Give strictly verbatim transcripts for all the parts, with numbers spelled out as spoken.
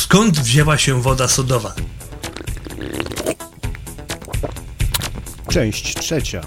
Skąd wzięła się woda sodowa? Część trzecia.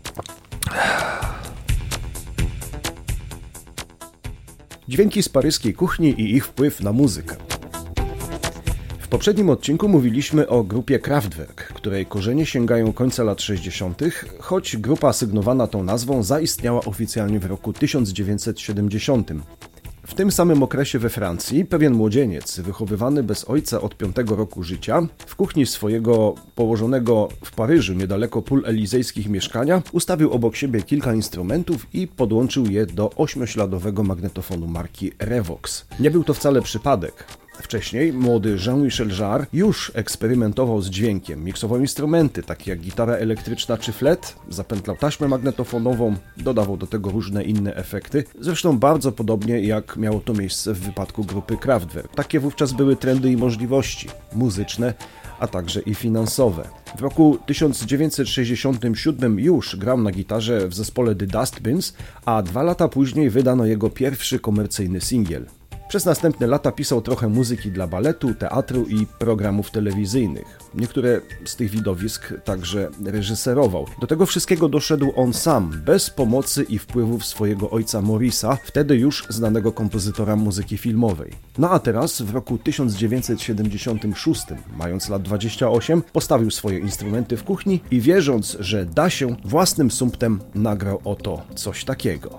Dźwięki z paryskiej kuchni i ich wpływ na muzykę. W poprzednim odcinku mówiliśmy o grupie Kraftwerk, której korzenie sięgają końca lat sześćdziesiątych, choć grupa sygnowana tą nazwą zaistniała oficjalnie w roku tysiąc dziewięćset siedemdziesiątym. W tym samym okresie we Francji pewien młodzieniec, wychowywany bez ojca od piątego roku życia, w kuchni swojego położonego w Paryżu niedaleko pól elizejskich mieszkania, ustawił obok siebie kilka instrumentów i podłączył je do ośmiośladowego magnetofonu marki Revox. Nie był to wcale przypadek. Wcześniej młody Jean-Michel Jarre już eksperymentował z dźwiękiem, miksował instrumenty takie jak gitara elektryczna czy flet, zapętlał taśmę magnetofonową, dodawał do tego różne inne efekty, zresztą bardzo podobnie jak miało to miejsce w wypadku grupy Kraftwerk. Takie wówczas były trendy i możliwości muzyczne, a także i finansowe. W roku tysiąc dziewięćset sześćdziesiątym siódmym już grał na gitarze w zespole The Dustbins, a dwa lata później wydano jego pierwszy komercyjny singiel. Przez następne lata pisał trochę muzyki dla baletu, teatru i programów telewizyjnych. Niektóre z tych widowisk także reżyserował. Do tego wszystkiego doszedł on sam, bez pomocy i wpływów swojego ojca Maurice'a, wtedy już znanego kompozytora muzyki filmowej. No a teraz, w roku tysiąc dziewięćset siedemdziesiątym szóstym, mając lat dwadzieścia osiem, postawił swoje instrumenty w kuchni i wierząc, że da się, własnym sumptem nagrał oto coś takiego.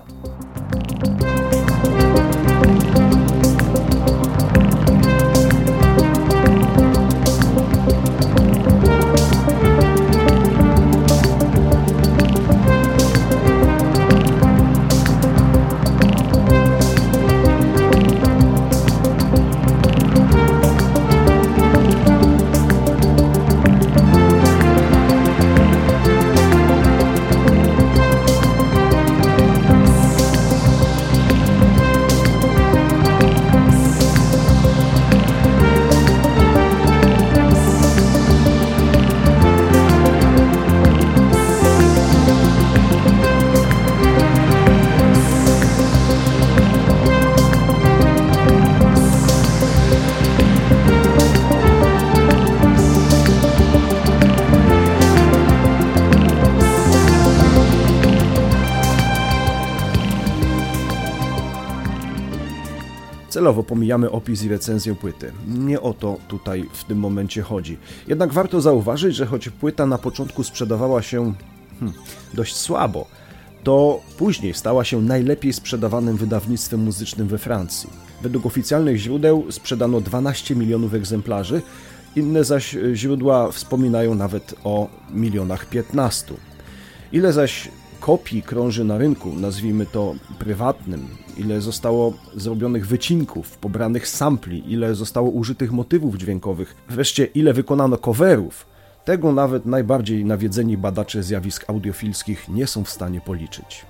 Celowo pomijamy opis i recenzję płyty. Nie o to tutaj w tym momencie chodzi. Jednak warto zauważyć, że choć płyta na początku sprzedawała się hmm, dość słabo, to później stała się najlepiej sprzedawanym wydawnictwem muzycznym we Francji. Według oficjalnych źródeł sprzedano dwanaście milionów egzemplarzy, inne zaś źródła wspominają nawet o milionach piętnastu. Ile zaś kopii krąży na rynku, nazwijmy to prywatnym, ile zostało zrobionych wycinków, pobranych sampli, ile zostało użytych motywów dźwiękowych, wreszcie ile wykonano coverów, tego nawet najbardziej nawiedzeni badacze zjawisk audiofilskich nie są w stanie policzyć.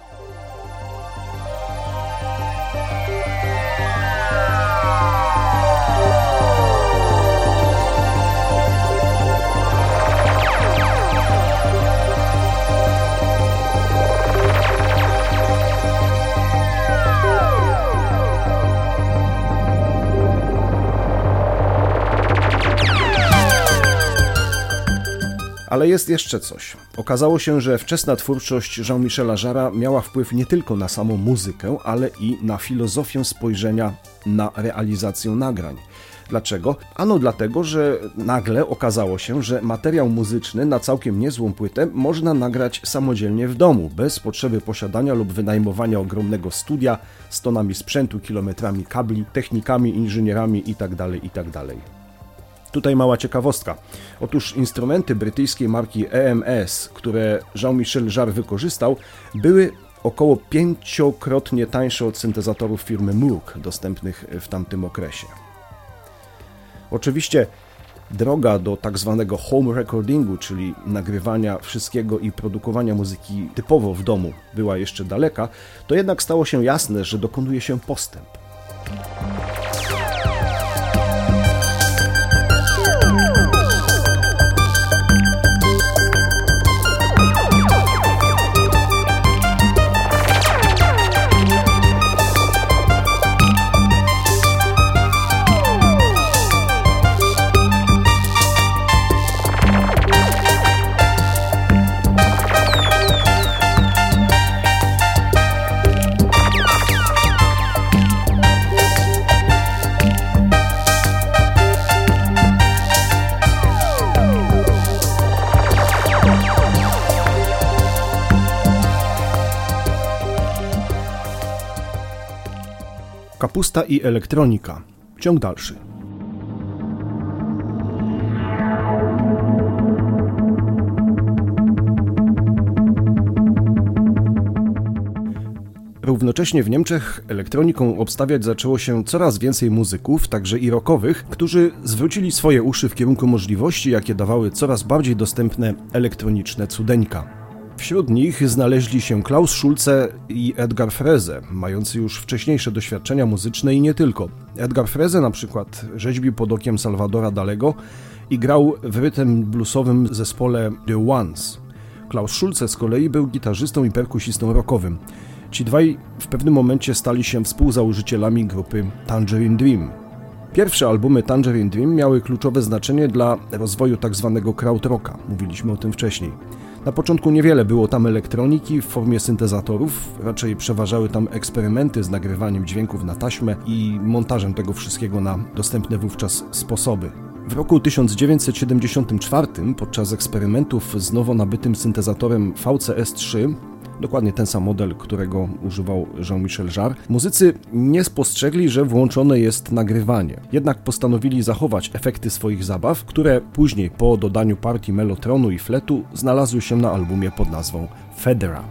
Ale jest jeszcze coś. Okazało się, że wczesna twórczość Jean-Michela Jarre'a miała wpływ nie tylko na samą muzykę, ale i na filozofię spojrzenia na realizację nagrań. Dlaczego? Ano dlatego, że nagle okazało się, że materiał muzyczny na całkiem niezłą płytę można nagrać samodzielnie w domu, bez potrzeby posiadania lub wynajmowania ogromnego studia z tonami sprzętu, kilometrami kabli, technikami, inżynierami itd., itd. Tutaj mała ciekawostka. Otóż instrumenty brytyjskiej marki E M S, które Jean-Michel Jarre wykorzystał, były około pięciokrotnie tańsze od syntezatorów firmy Moog, dostępnych w tamtym okresie. Oczywiście droga do tak zwanego home recordingu, czyli nagrywania wszystkiego i produkowania muzyki typowo w domu, była jeszcze daleka, to jednak stało się jasne, że dokonuje się postęp. Kapusta i elektronika. Ciąg dalszy. Równocześnie w Niemczech elektroniką obstawiać zaczęło się coraz więcej muzyków, także i rockowych, którzy zwrócili swoje uszy w kierunku możliwości, jakie dawały coraz bardziej dostępne elektroniczne cudeńka. Wśród nich znaleźli się Klaus Schulze i Edgar Freze, mający już wcześniejsze doświadczenia muzyczne i nie tylko. Edgar Freze na przykład rzeźbił pod okiem Salvadora Dalego i grał w rytm bluesowym zespole The Ones. Klaus Schulze z kolei był gitarzystą i perkusistą rockowym. Ci dwaj w pewnym momencie stali się współzałożycielami grupy Tangerine Dream. Pierwsze albumy Tangerine Dream miały kluczowe znaczenie dla rozwoju tzw. krautrocka, mówiliśmy o tym wcześniej. Na początku niewiele było tam elektroniki w formie syntezatorów, raczej przeważały tam eksperymenty z nagrywaniem dźwięków na taśmę i montażem tego wszystkiego na dostępne wówczas sposoby. W roku tysiąc dziewięćset siedemdziesiątym czwartym podczas eksperymentów z nowo nabytym syntezatorem V C S trzy, dokładnie ten sam model, którego używał Jean-Michel Jarre, muzycy nie spostrzegli, że włączone jest nagrywanie. Jednak postanowili zachować efekty swoich zabaw, które później po dodaniu partii melotronu i fletu znalazły się na albumie pod nazwą Federa.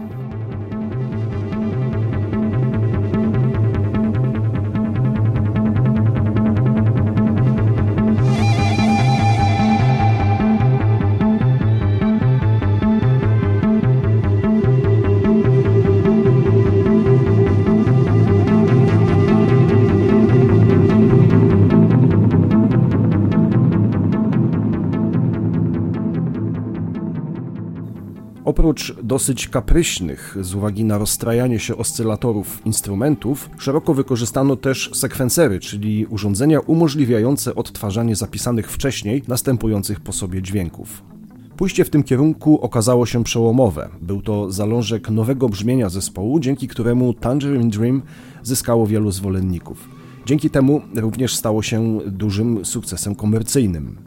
Oprócz dosyć kapryśnych z uwagi na rozstrajanie się oscylatorów instrumentów, szeroko wykorzystano też sekwensery, czyli urządzenia umożliwiające odtwarzanie zapisanych wcześniej następujących po sobie dźwięków. Pójście w tym kierunku okazało się przełomowe. Był to zalążek nowego brzmienia zespołu, dzięki któremu Tangerine Dream zyskało wielu zwolenników. Dzięki temu również stało się dużym sukcesem komercyjnym.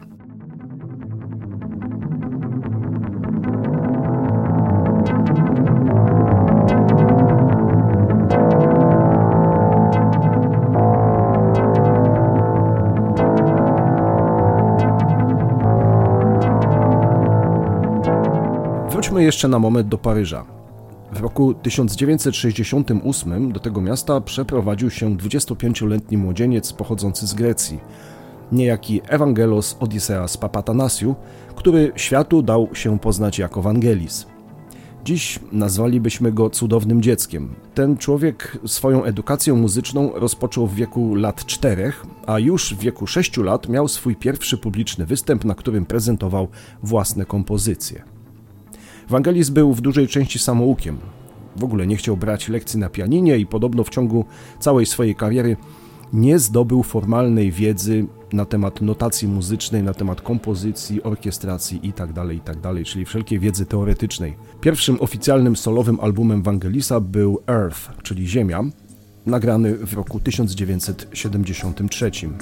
Wróćmy jeszcze na moment do Paryża. W roku tysiąc dziewięćset sześćdziesiątym ósmym do tego miasta przeprowadził się dwudziestopięcioletni młodzieniec pochodzący z Grecji, niejaki Evangelos Odiseas Papatanasiou, który światu dał się poznać jako Vangelis. Dziś nazwalibyśmy go cudownym dzieckiem. Ten człowiek swoją edukację muzyczną rozpoczął w wieku lat czterech, a już w wieku sześciu lat miał swój pierwszy publiczny występ, na którym prezentował własne kompozycje. Vangelis był w dużej części samoukiem. W ogóle nie chciał brać lekcji na pianinie i podobno w ciągu całej swojej kariery nie zdobył formalnej wiedzy na temat notacji muzycznej, na temat kompozycji, orkiestracji itd., itd., czyli wszelkiej wiedzy teoretycznej. Pierwszym oficjalnym solowym albumem Vangelisa był Earth, czyli Ziemia, nagrany w roku tysiąc dziewięćset siedemdziesiątym trzecim.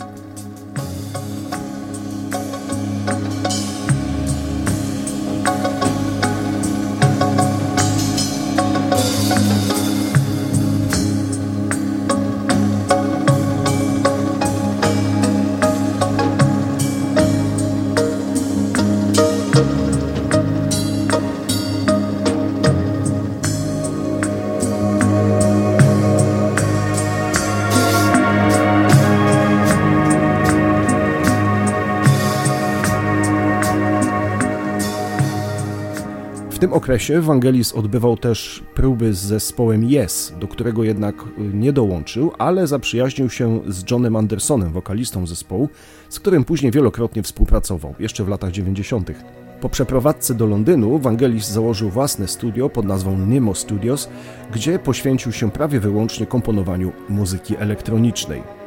W tym okresie Vangelis odbywał też próby z zespołem Yes, do którego jednak nie dołączył, ale zaprzyjaźnił się z Johnem Andersonem, wokalistą zespołu, z którym później wielokrotnie współpracował, jeszcze w latach dziewięćdziesiątych. Po przeprowadzce do Londynu Vangelis założył własne studio pod nazwą Nemo Studios, gdzie poświęcił się prawie wyłącznie komponowaniu muzyki elektronicznej.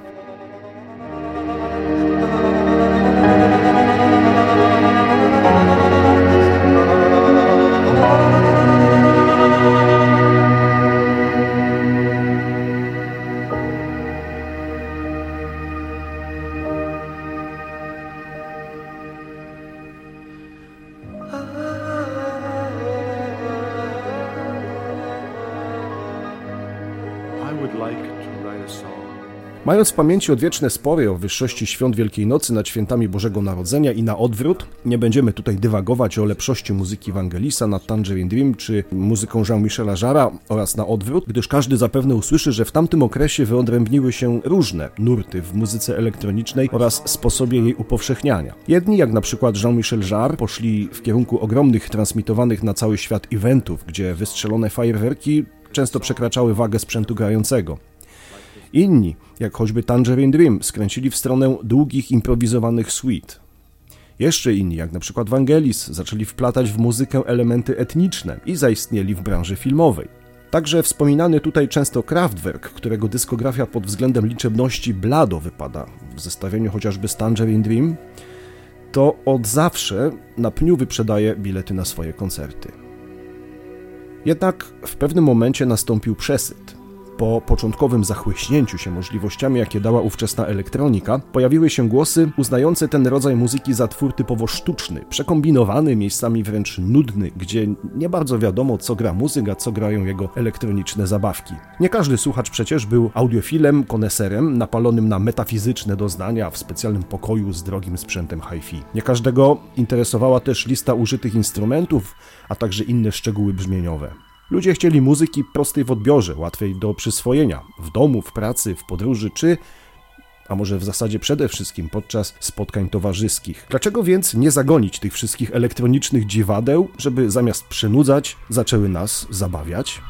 I would like to write a song Mając w pamięci odwieczne spory o wyższości świąt Wielkiej Nocy nad świętami Bożego Narodzenia i na odwrót, nie będziemy tutaj dywagować o lepszości muzyki Vangelisa nad Tangerine Dream czy muzyką Jean-Michela Jarre'a oraz na odwrót, gdyż każdy zapewne usłyszy, że w tamtym okresie wyodrębniły się różne nurty w muzyce elektronicznej oraz sposobie jej upowszechniania. Jedni, jak na przykład Jean-Michel Jarre, poszli w kierunku ogromnych transmitowanych na cały świat eventów, gdzie wystrzelone fajerwerki często przekraczały wagę sprzętu grającego. Inni, jak choćby Tangerine Dream, skręcili w stronę długich, improwizowanych suite. Jeszcze inni, jak na przykład Vangelis, zaczęli wplatać w muzykę elementy etniczne i zaistnieli w branży filmowej. Także wspominany tutaj często Kraftwerk, którego dyskografia pod względem liczebności blado wypada w zestawieniu chociażby z Tangerine Dream, to od zawsze na pniu wyprzedaje bilety na swoje koncerty. Jednak w pewnym momencie nastąpił przesyt. Po początkowym zachłyśnięciu się możliwościami, jakie dała ówczesna elektronika, pojawiły się głosy uznające ten rodzaj muzyki za twór typowo sztuczny, przekombinowany, miejscami wręcz nudny, gdzie nie bardzo wiadomo, co gra muzyk, a co grają jego elektroniczne zabawki. Nie każdy słuchacz przecież był audiofilem, koneserem, napalonym na metafizyczne doznania w specjalnym pokoju z drogim sprzętem hi-fi. Nie każdego interesowała też lista użytych instrumentów, a także inne szczegóły brzmieniowe. Ludzie chcieli muzyki prostej w odbiorze, łatwej do przyswojenia, w domu, w pracy, w podróży, czy, a może w zasadzie przede wszystkim podczas spotkań towarzyskich. Dlaczego więc nie zagonić tych wszystkich elektronicznych dziwadeł, żeby zamiast przynudzać, zaczęły nas zabawiać?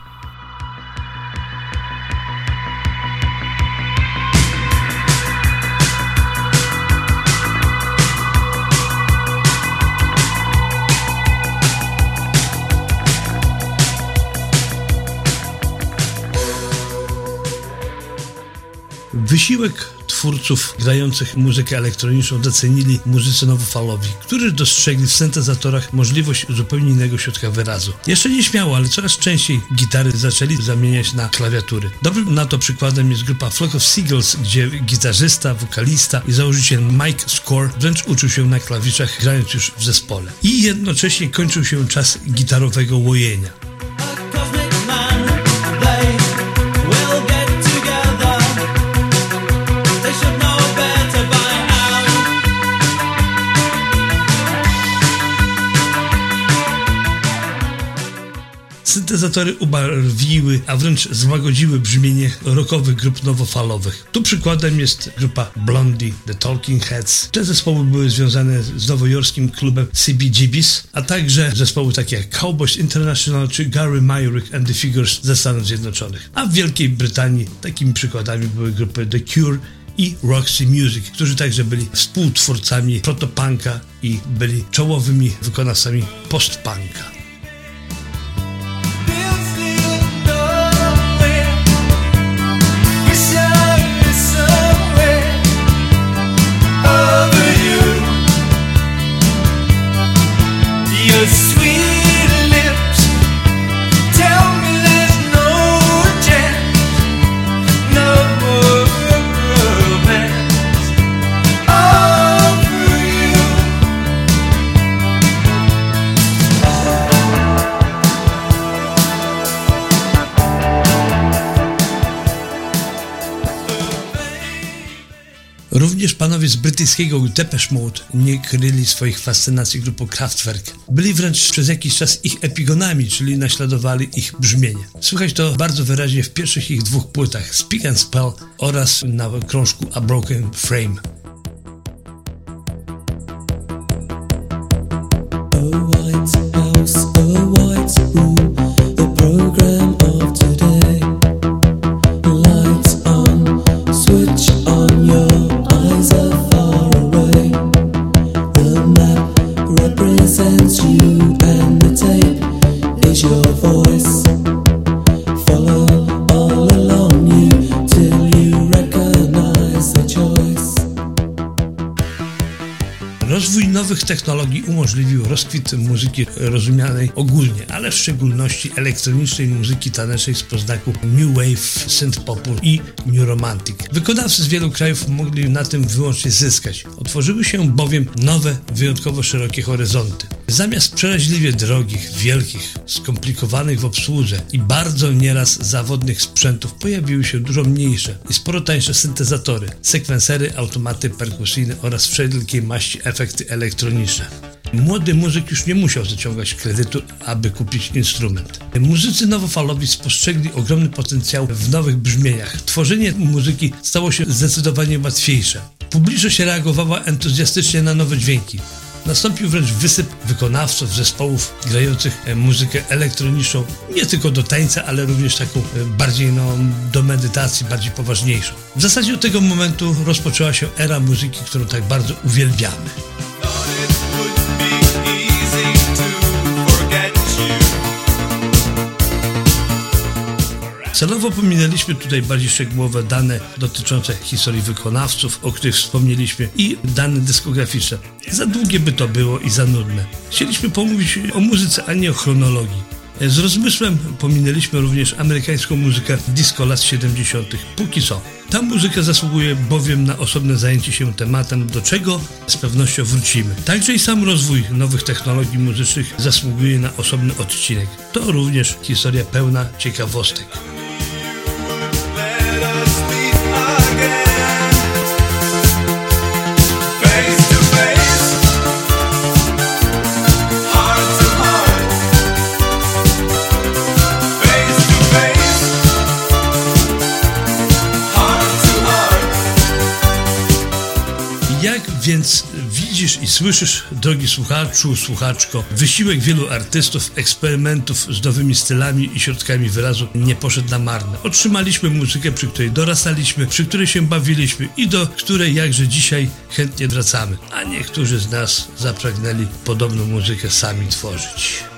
Wysiłek twórców grających muzykę elektroniczną docenili muzycy nowofalowi, którzy dostrzegli w syntezatorach możliwość zupełnie innego środka wyrazu. Jeszcze nie śmiało, ale coraz częściej gitary zaczęli zamieniać na klawiatury. Dobrym na to przykładem jest grupa Flock of Seagulls, gdzie gitarzysta, wokalista i założyciel Mike Score wręcz uczył się na klawiszach, grając już w zespole. I jednocześnie kończył się czas gitarowego łojenia. Syntezatory ubarwiły, a wręcz złagodziły brzmienie rockowych grup nowofalowych. Tu przykładem jest grupa Blondie, The Talking Heads. Te zespoły były związane z nowojorskim klubem C B G B's, a także zespoły takie jak Cowboys International czy Gary Myrick and the Figures ze Stanów Zjednoczonych. A w Wielkiej Brytanii takimi przykładami były grupy The Cure i Roxy Music, którzy także byli współtwórcami protopunka i byli czołowymi wykonawcami postpunka. Również panowie z brytyjskiego Depeche Mode nie kryli swoich fascynacji grupą Kraftwerk. Byli wręcz przez jakiś czas ich epigonami, czyli naśladowali ich brzmienie. Słychać to bardzo wyraźnie w pierwszych ich dwóch płytach, Speak and Spell oraz na krążku A Broken Frame. Rozwój nowych technologii umożliwił rozkwit muzyki rozumianej ogólnie, ale w szczególności elektronicznej muzyki tanecznej z poznaku New Wave, Synth-Popu i New Romantic. Wykonawcy z wielu krajów mogli na tym wyłącznie zyskać. Otworzyły się bowiem nowe, wyjątkowo szerokie horyzonty. Zamiast przeraźliwie drogich, wielkich, skomplikowanych w obsłudze i bardzo nieraz zawodnych sprzętów pojawiły się dużo mniejsze i sporo tańsze syntezatory, sekwensery, automaty perkusyjne oraz wszelkiej maści efekty elektroniczne. Młody muzyk już nie musiał zaciągać kredytu, aby kupić instrument. Muzycy nowofalowi spostrzegli ogromny potencjał w nowych brzmieniach. Tworzenie muzyki stało się zdecydowanie łatwiejsze. Publiczność reagowała entuzjastycznie na nowe dźwięki. Nastąpił wręcz wysyp wykonawców, zespołów grających muzykę elektroniczną, nie tylko do tańca, ale również taką bardziej no, do medytacji, bardziej poważniejszą. W zasadzie od tego momentu rozpoczęła się era muzyki, którą tak bardzo uwielbiamy. Celowo pominęliśmy tutaj bardziej szczegółowe dane dotyczące historii wykonawców, o których wspomnieliśmy, i dane dyskograficzne. Za długie by to było i za nudne. Chcieliśmy pomówić o muzyce, a nie o chronologii. Z rozmysłem pominęliśmy również amerykańską muzykę disco lat siedemdziesiątych. Póki co. Ta muzyka zasługuje bowiem na osobne zajęcie się tematem, do czego z pewnością wrócimy. Także i sam rozwój nowych technologii muzycznych zasługuje na osobny odcinek. To również historia pełna ciekawostek. Jak więc widzisz i słyszysz, drogi słuchaczu, słuchaczko, wysiłek wielu artystów, eksperymentów z nowymi stylami i środkami wyrazu nie poszedł na marne. Otrzymaliśmy muzykę, przy której dorastaliśmy, przy której się bawiliśmy i do której jakże dzisiaj chętnie wracamy, a niektórzy z nas zapragnęli podobną muzykę sami tworzyć.